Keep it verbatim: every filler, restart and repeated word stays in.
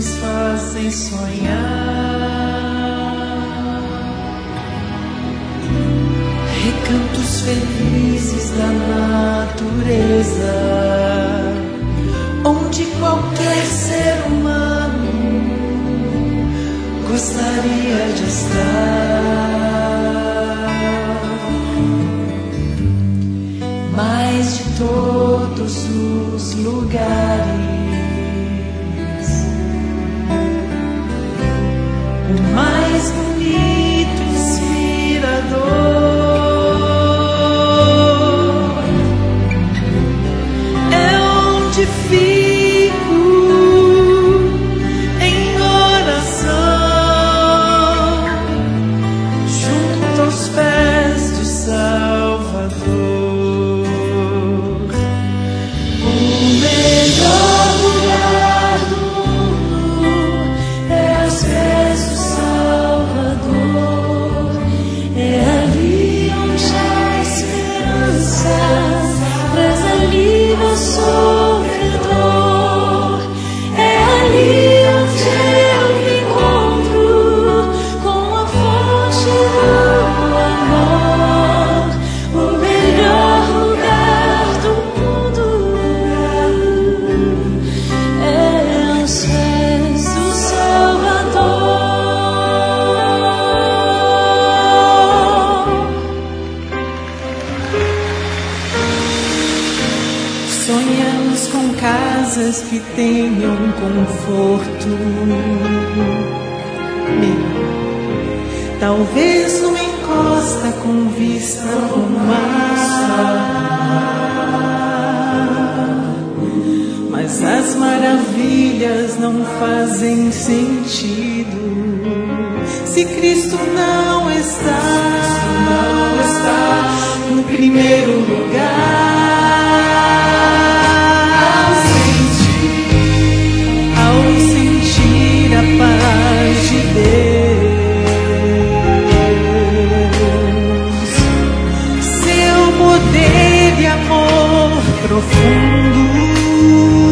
nos fazem sonhar. Recantos felizes da natureza, onde qualquer ser humano gostaria de estar. Mas de todos os lugares, o mais bonito, inspirador é onde fico em oração, junto aos pés do Salvador. O melhor lugar do mundo é aos pés do Salvador. É ali onde a esperança traz alívio ao sofredor. É ali onde eu me encontro com a fonte do amor. O melhor lugar do mundo é aos pés do Salvador. Sonhamos com casas que tenham conforto, talvez numa encosta com vista ao mar. Mas as maravilhas não fazem sentido se Cristo não está, não está no primeiro lugar. Ao sentir a paz de Deus, seu poder e amor profundo,